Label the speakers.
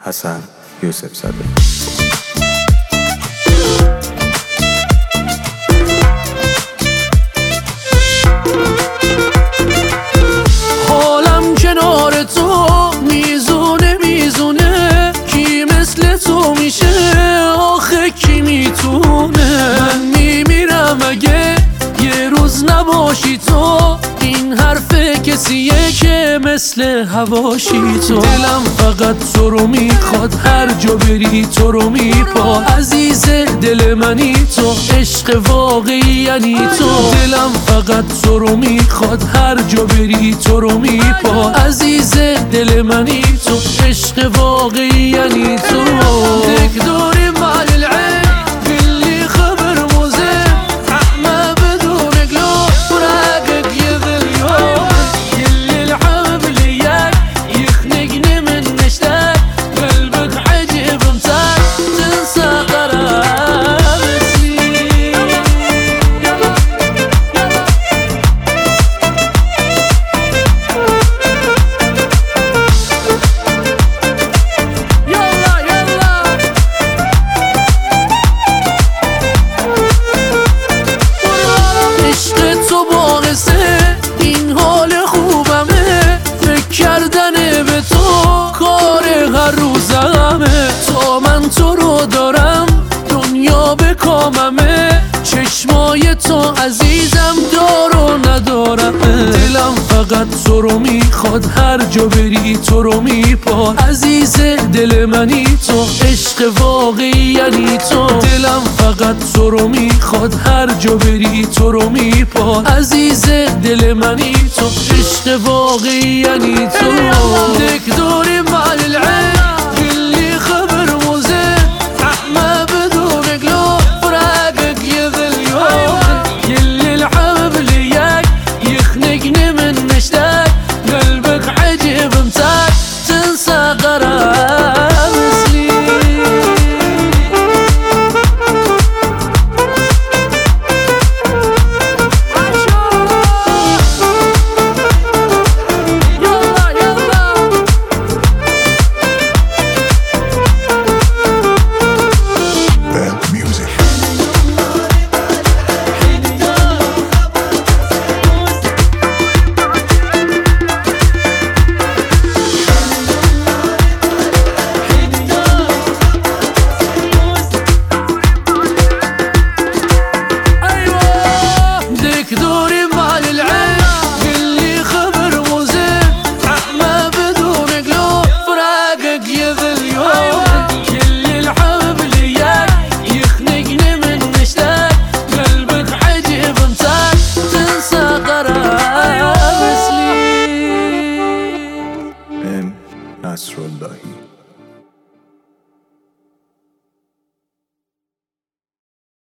Speaker 1: حسن یوسف زاده.
Speaker 2: حالم کنار تو میزونه میزونه، کی مثل تو میشه آخه کی میتونه؟ من میمیرم اگه یه روز نباشی تو، این حرف کسیه که مثل هواشی تو. دلم فقط تو رو میخواد، هر جا بری تو رو میپا. عزیز دل منی تو، عشق واقعی یعنی تو. دلم فقط تو رو میخواد، هر جا بری تو رو میپا. عزیز دل منی تو، عشق واقعی یعنی تو. دک دوری مع العين اللي خبر مزين، ما بدون قلوب فراقك يذل يوم. كل الحب لياك يخنقني من اشتاق، قلبك عجيب امتاك تنسى قرار سنين. يلا يلا عشق تو باعثه این حال خوبمه، فکر کردن به تو کار هر روزمه. تا من تو رو دارم دنیا به کاممه، چشمای تو عزیزم دار و ندارمه. دلم فقط تو رو میخواد، هر جا بری تو رو میپا. عزیز دل منی تو، عشق واقعی یعنی تو. دلم فقط تو رو میخواد، هر جا بری تو رو میپا. عزیز دل منی تو، عشق واقعی یعنی تو. دک دوری مع العين اللي خبر مزين، ما بدون قلوب فراقك يذل يوم. كل الحب لياك يخنقني من اشتاق، قلبك عجيب امتاك تنسى غرام سنين. يلا يلا
Speaker 3: Bad music.
Speaker 2: ايوه دك دوري مع العين اللي خبر مزين، ما بدون قلوب فراقك يذل يوم. كل الحب لياك يخنقني من اشتاق، قلبك عجيب امتاك تنسى قرار سنين.
Speaker 1: ام نصراللهی.